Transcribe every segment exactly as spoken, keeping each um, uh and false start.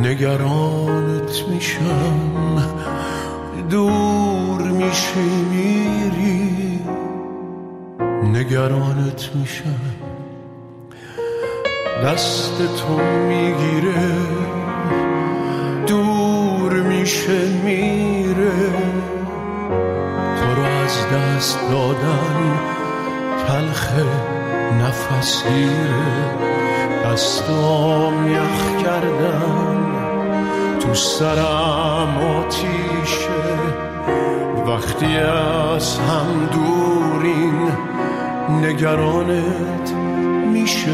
نگرانت میشم، دور میشی میری، نگرانت میشم، دست تو میگیره، دور میشه میره، تو رو از دست دادن تلخه، نفس گیره، دستام یخ کردن، تو سرم آتیشه، وقتی از هم دورین نگرانت میشه.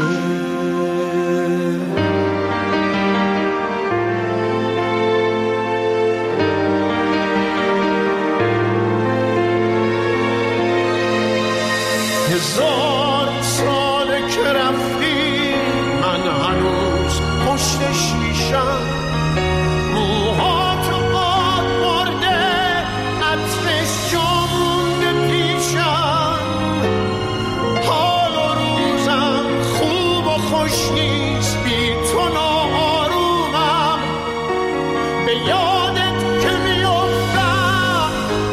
هزار ساله که رفتی من هنوز پشت شیشم، موهاتو باد برده عطرش جا مونده پیشم، حال و روزم خوب و خوش نیست بی تو ناآرومم، به یادت که میافتم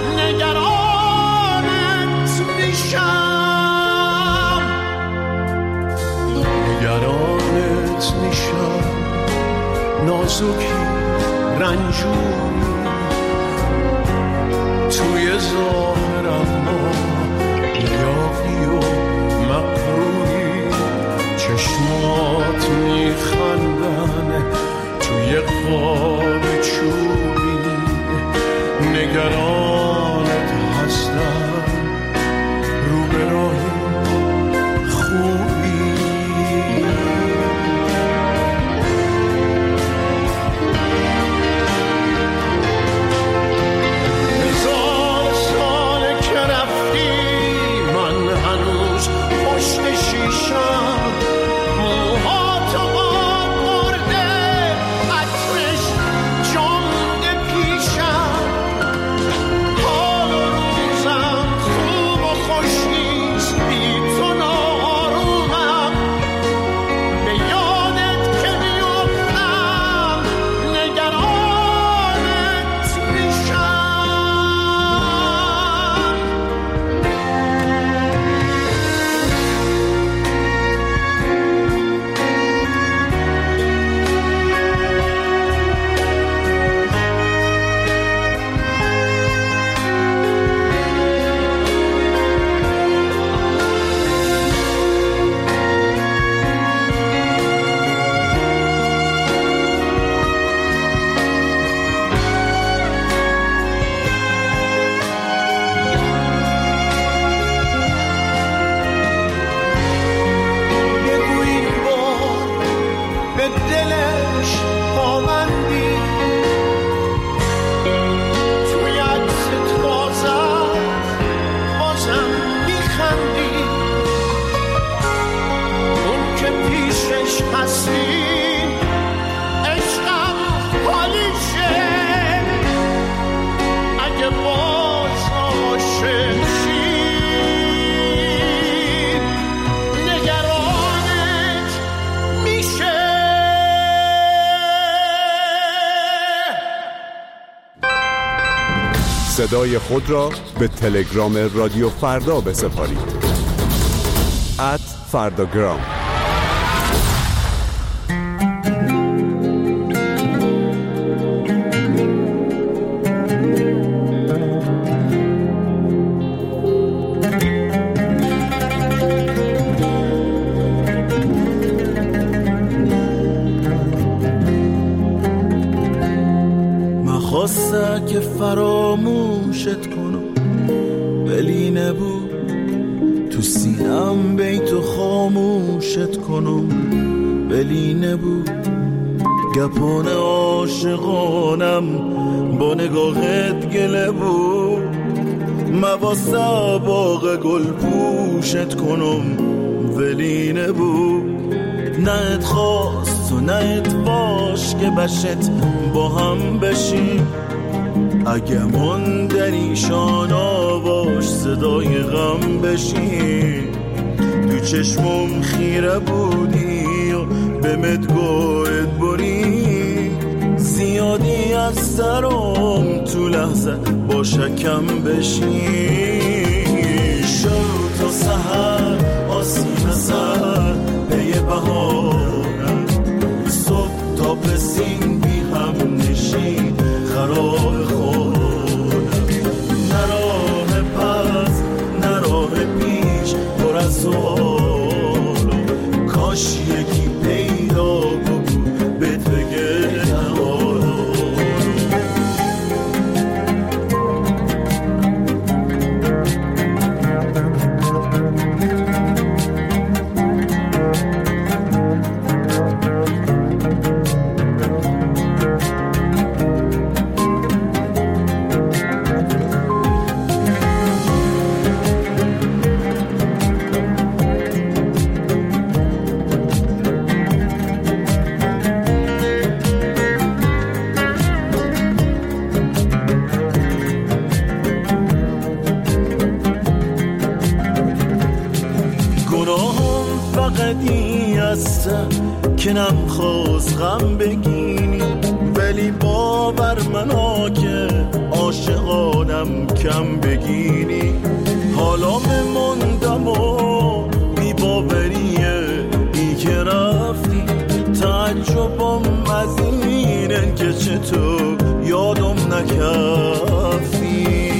نگرانت میشم، نگرانت میشم، نازکی رنجوری توی ظاهرم ما یاقی و مقروری، چشمات میخندن توی قاب چوبی، نگرانت هستم رو به راهی خوبی. صدای خود را به تلگرام رادیو فردا بسپارید. ات فرداگرام. مخواسته که فراموشت کنم ولی نبود، تو سینم بیتو خاموشت کنم ولی نبود، گپان عاشقانم با نگاهت گله بود، مواسه باغ گل پوشت کنم ولی نبود، نه ات خواست و نه ات باش که بشت با هم بشیم، اگه من در ایشان آواش صدای غم بشیم، تو چشمم خیره بودی و به مدگوت بری، زیادی از سرم تو لحظه با شکم بشین. شب تا سحر آسیم سر پی بهارم، صبح تا پسین بی هم نشین خراب خورم. نراه پس نراه پیش پر از سوالو، کاش یکی پیدا بگو بهت بگه که نمیخواست غم بگینی، ولی باور منا که عاشقانم کم بگینی. حالا مموندم و بی باوریه ای که رفتی، تعجبم از اینه که چطور یادم نکردی.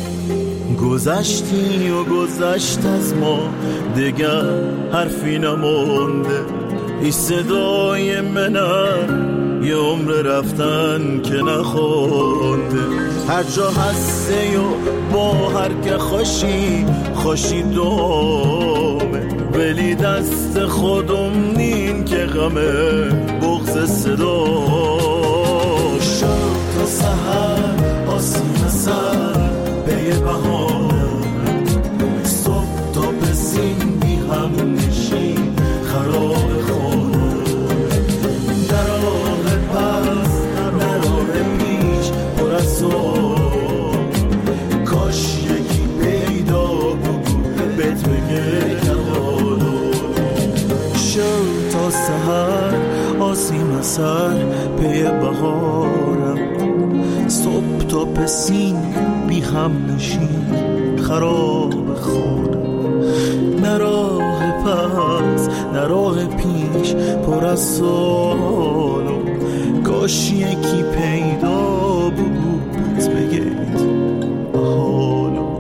گذشتی و گذشت از ما دیگر حرفی نمونده، ای صدای منم یه عمر رفتن که نخونده. هر جا هسته و با هر که خوشی خوشی دومه، ولی دست خودم نین که غمه بغض صدا. شب تا سحر آسیم سر پی بهارم، صبح تا پسین بی هم نشین خراب خورم. نراه پس نراه پیش پر از سوال، کاش یکی پیدا بگو بهت بگه حالو. شب تا سحر آسیم سر پی بهارم، صبح تا پسین بی هم نشین خراب خورم. نراه پس نراه پیش پر از سوالو، کاش یکی پیدا بود بگید حالو.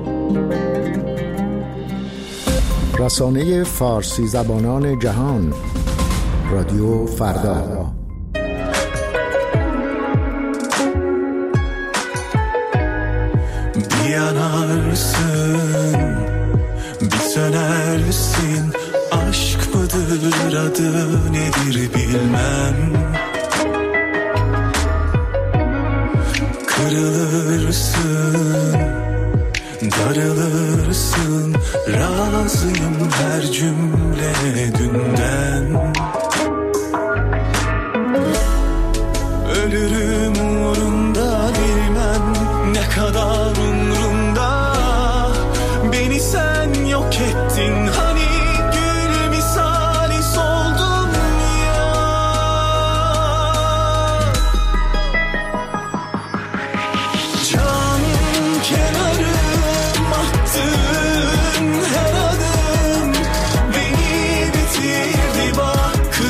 رسانه فارسی زبانان جهان، رادیو فردا. Yanarısın, bitenersin. Aşk mıdır adı nedir bilmem. Kırılırsın, darılırsın. Razıyım her cümle dünden. Ölürüm uğrunda bilmem ne kadar umrumda. Beni sen yok ettin hani gül misali soldum ya. Can kenarım attın her adım beni bitirdi bak.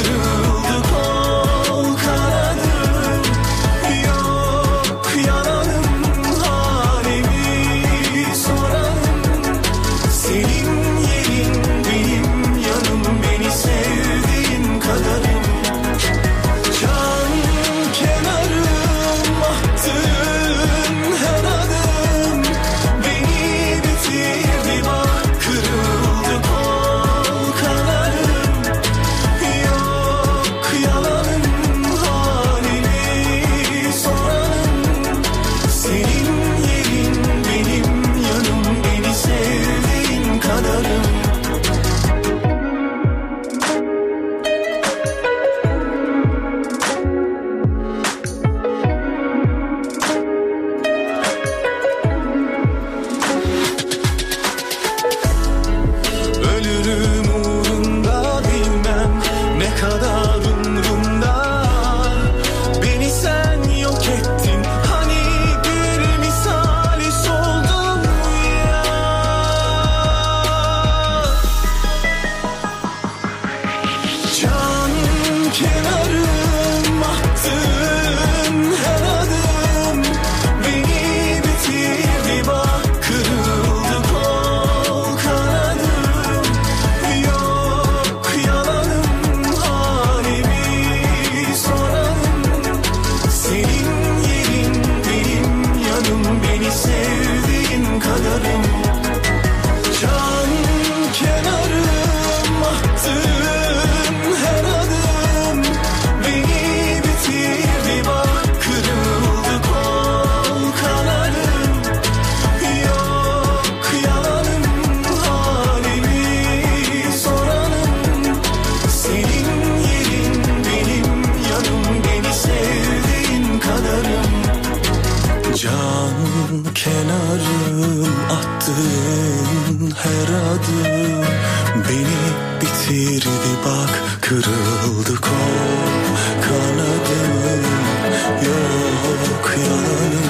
kenarım, attığın her adım beni bitirdi bak, kırıldı kol kanadım. Yok yalanım,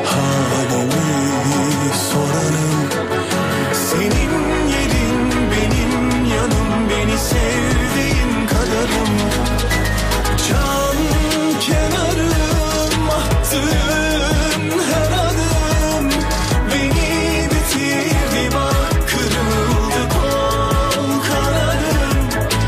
halimi soranım. Senin yerin benim yanım, beni sevdiğin kadarım. Can kenarım, attığın her adım beni bitirdi bak, kırıldı kol kanadım.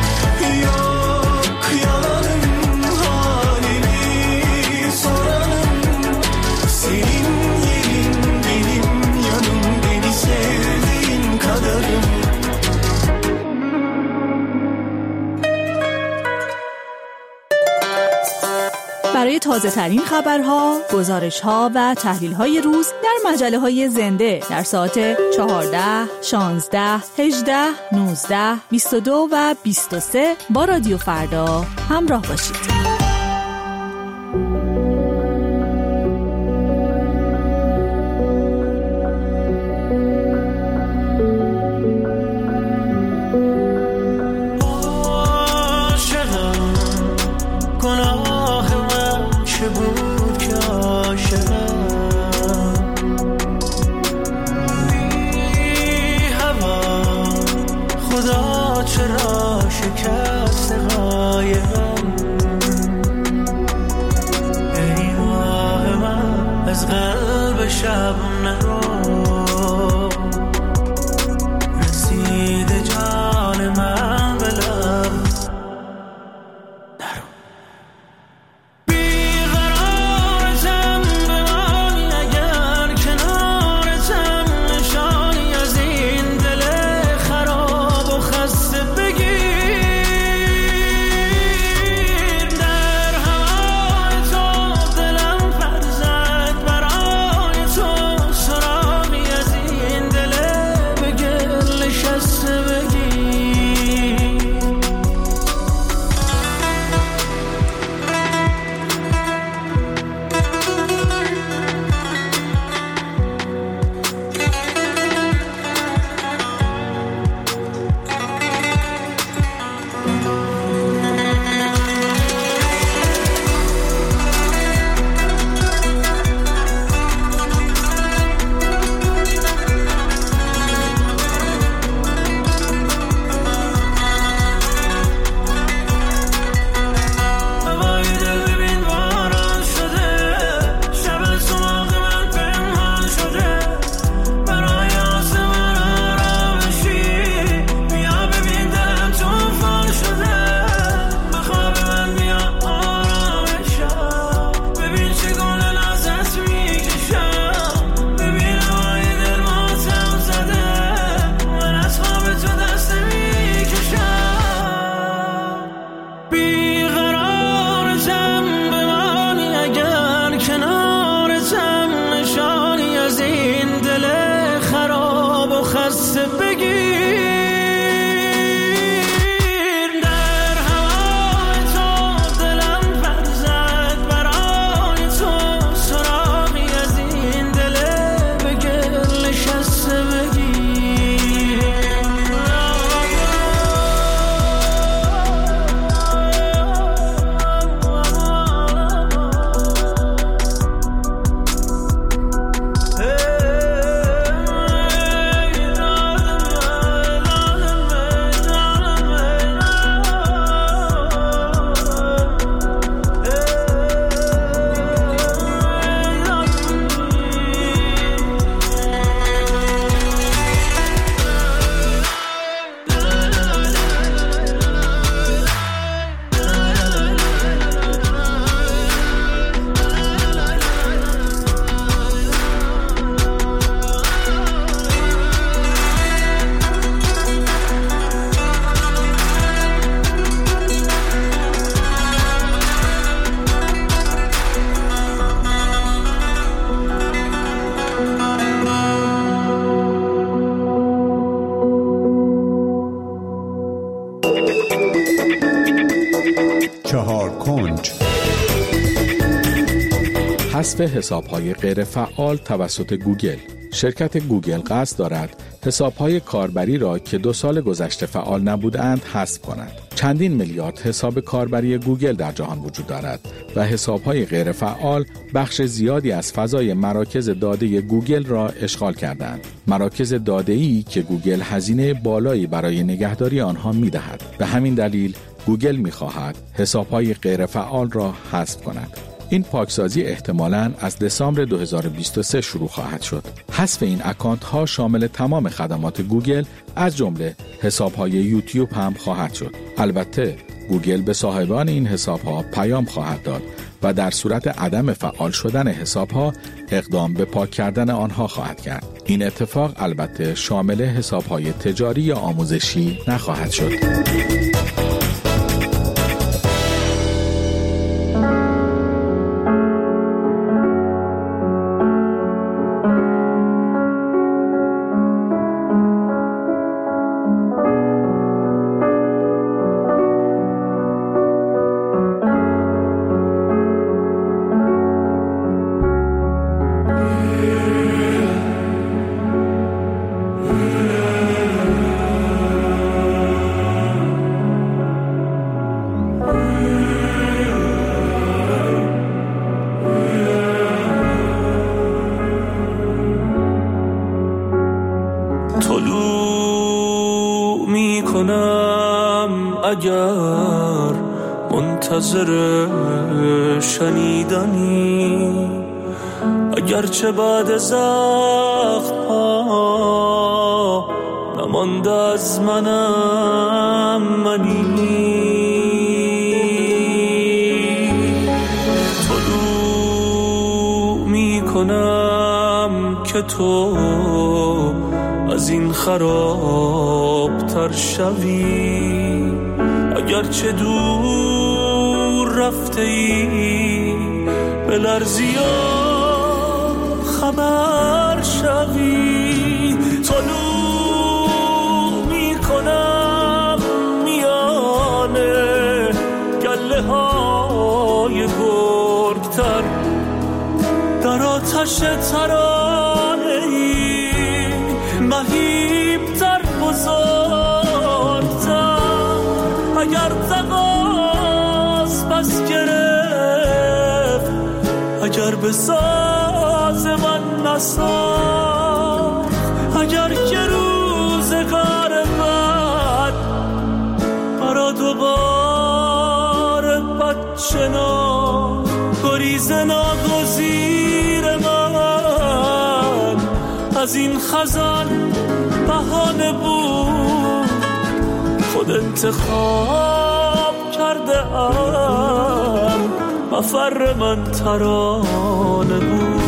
Yok yalanım, halimi soranım. Senin yerin benim yanım, beni sevdiğin kadarım. برای تازه ترین خبرها، گزارش‌ها و تحلیل‌های روز در مجله‌های زنده در ساعت چهارده، شانزده، هجده، نوزده، بیست و دو و بیست و سه با رادیو فردا همراه باشید. حذف حساب‌های غیر فعال توسط گوگل. شرکت گوگل قصد دارد حساب‌های کاربری را که دو سال گذشته فعال نبودند حذف کند. چندین میلیارد حساب کاربری گوگل در جهان وجود دارد و حساب‌های غیر فعال بخش زیادی از فضای مراکز داده گوگل را اشغال کردند. مراکز داده‌ای که گوگل هزینه بالایی برای نگهداری آنها می‌دهد. به همین دلیل گوگل می‌خواهد حساب‌های غیر فعال را حذف کند. این پاکسازی احتمالاً از دسامبر دو هزار و بیست و سه شروع خواهد شد. حذف این اکانت ها شامل تمام خدمات گوگل از جمله حساب های یوتیوب هم خواهد شد. البته گوگل به صاحبان این حساب ها پیام خواهد داد و در صورت عدم فعال شدن حساب ها اقدام به پاک کردن آنها خواهد کرد. این اتفاق البته شامل حساب های تجاری یا آموزشی نخواهد شد. اگر منتظر شنیدنی، اگرچه بعد زخم ها نمانده از منم منی، طلوع می کنم که تو از این خراب تر شوی، اگرچه دور رفته ای به لرزی خبر شوی، طلوع می کنم میانه گله های گرگتر در آتش ترانه ای مهیبتر بزرگتر، اگر تقاس پس گرفت، اگر به ساز من نساخت، اگر که روزگار بد برا دوباره بد شناخت، گریز ناگزیر من از این خزان بهانه بود، خود انتخاب کرده ام مفر من ترانه بود.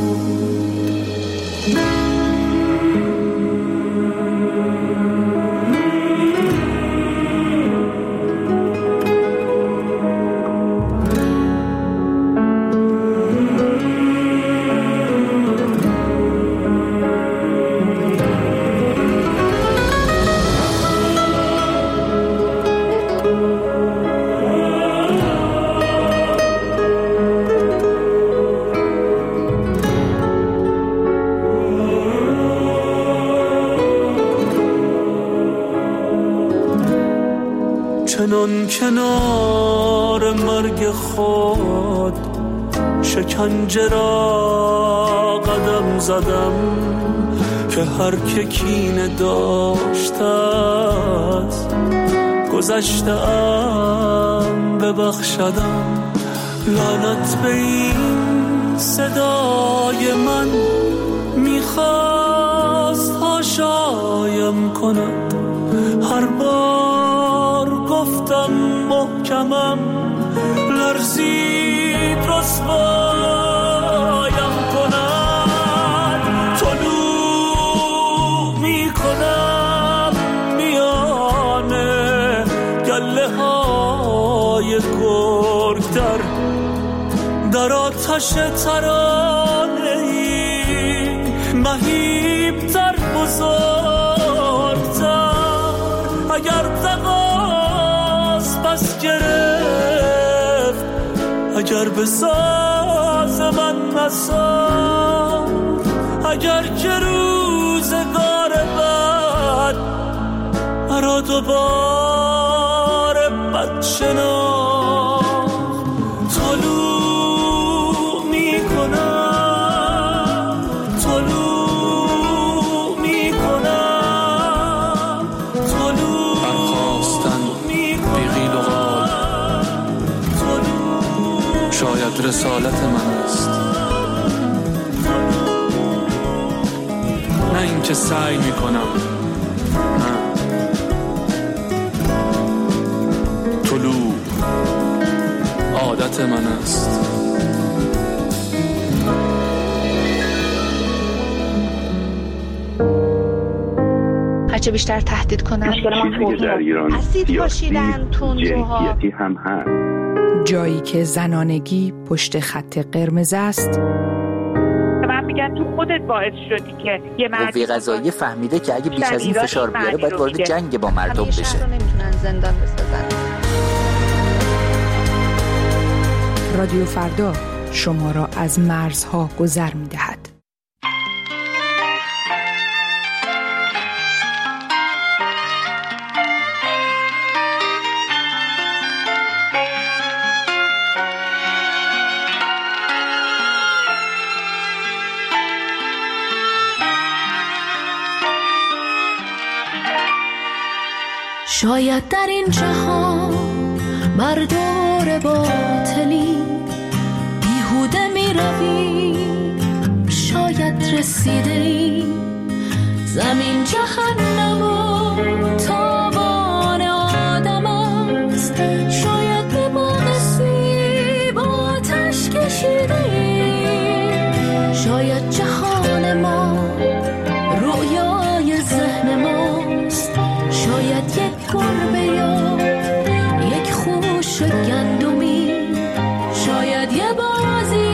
چنان کنار مرگ خود شکنجه را قدم زدم، که هر که کینه داشته است گذشته‌ام ببخشدم، لعنت به این صدای من میخواست هاشایم کند، هر بار گفتم محکمم لرزید رسوایم کند، طلوع می کنم میانه گله های گرگتر در آتش ترانه ای مهیبتر بزرگتر، اگر تقاس پس گرفت، اگر به ساز من نساخت، اگر که روزگار بعد مرا دوباره بد شناخت طلوع میکنم طلوع میکنم طلوع برخواستن بیغیل و غال شاید رسالت من است، نه این که سعی میکنم، نه طلوع عادت من است. هرچه بیشتر تهدید کنن مشکل ما در ایران اسید پاشیدن تندروها هم هست. جایی که زنانگی پشت خط قرمز است. من میگن تو خودت باعث شدی که یه مرد قوه قضاییه فهمیده که اگه بیش از این فشار بیاره باید وارد جنگ با مردم بشه. همیشه رو نمیتونن زندان بسازن. رادیو فردا شما را از مرزها گذر می‌دهد. شاید در این جهان بر دور باطلی بیهوده می روی، شاید رسیده ای زمین جهنم و تاوان آدم است، شاید به باغ سیب آتش کشیده ای، شاید جهان ما رویای ذهن ماست، شاید یک گربه یا یک خوش گندمی، شاید یه بازی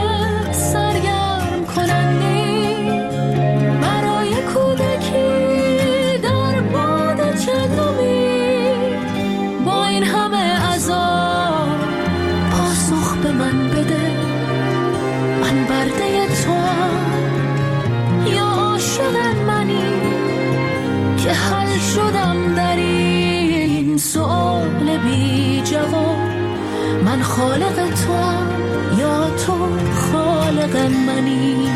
سرگرم کننده برای کودکی در باد چندمی. با این همه عذاب پاسخ به من بده، من برده توام یا عاشق منی که حل شدم در این سؤال بی جواب. من خالق توام یا تو خالق منی.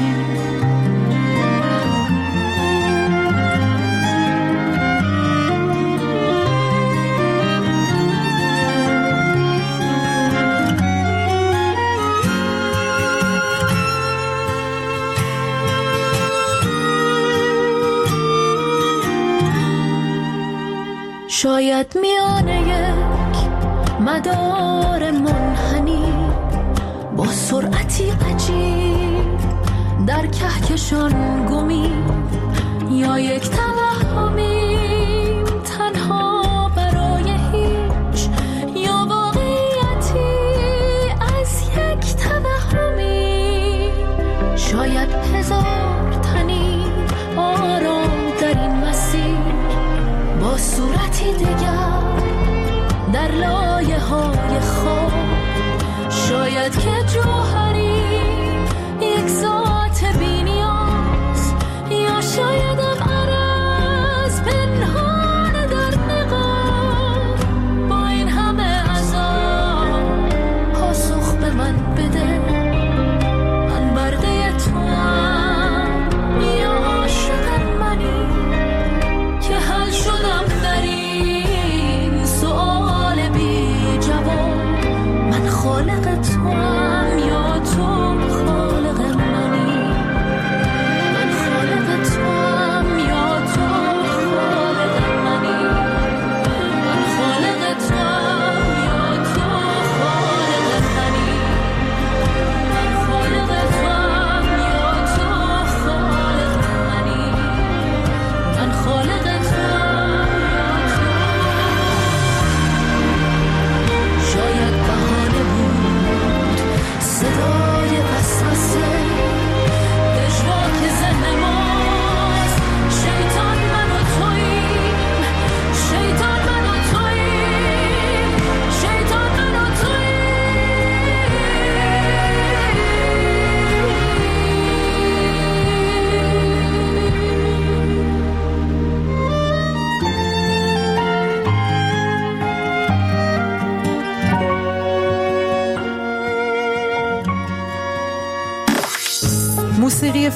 شاید میانه یک مدار منحنی با سرعتی عجیب در کهکشان گمی، یا یک توهمی تنها برای هیچ، یا واقعیتی از یک توهمی. شاید هزار تنی آرام در این مسیر با صورتی دیگر در لایه های خواب، شاید که جوهری یک ذات بی نیاز، یا شایدم عرض پنهان در نقاب. با این همه عذاب پاسخ به من بده، من برده توام یا عاشق منی که حل شدم در این سؤال بی جواب. من خالق توام یا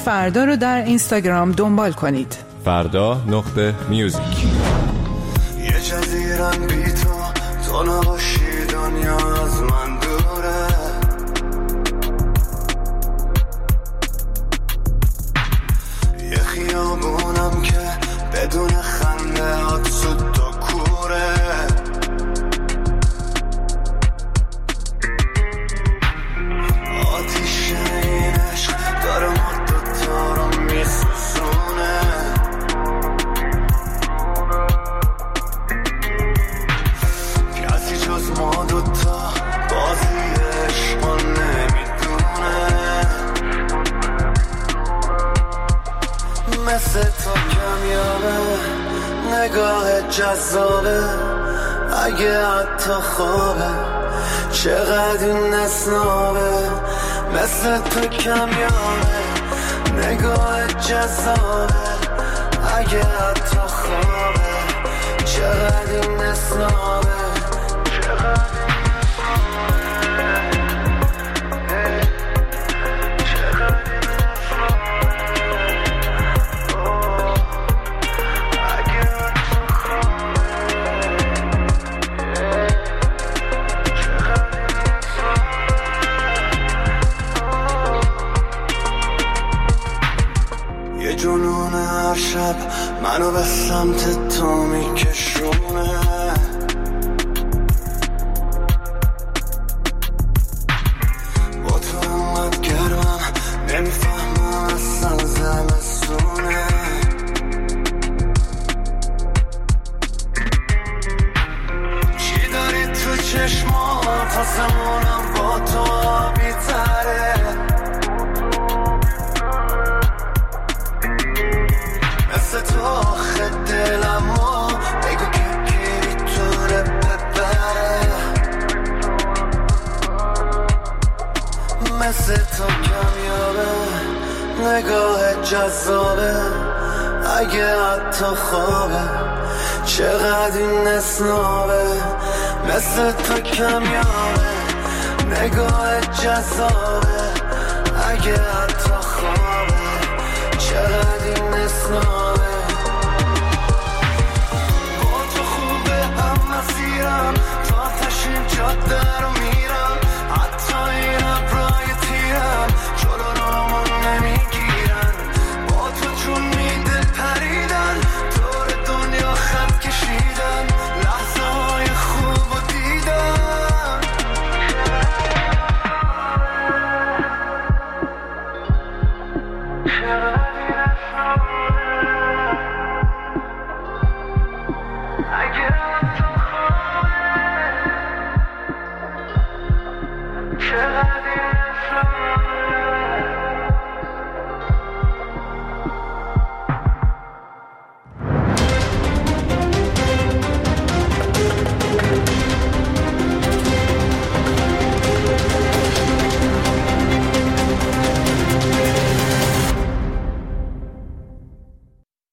فردا رو در اینستاگرام دنبال کنید. فردا نقطه میوزیک. یه جزیرم بی تو، تو نباشی دنیا از من دوره. یه خیابونم که بدون خنده هات سود و کوره. آتیش این عشق داره ما دوتا رو میسوزونه. کسی جز ما دوتا بازی عشقا نمیدونه. مثل تو کمیابه نگاه جذابه، اگه حتی خوابه چقدر این نسنابه. مثل تو کمیابه نگاه جذابه، اگه حتی خوابه چقدر این نسنابه. جنون هر شب منو به سمت تو میکشونه. با تو انقدر گرمم نمیفهمم اصلا زمستونه. چی داری تو چشمات آسمونم با تو آبی تره. مثل تو آخه دلمو بگو که کی میتونه ببره. مثل تو کمیابه نگاه جذابه، اگه حتی خوابه چقدر این نسنابه. مثل تو کمیابه نگاه جذابه، اگه حتی خوابه چقدر این نسنابه.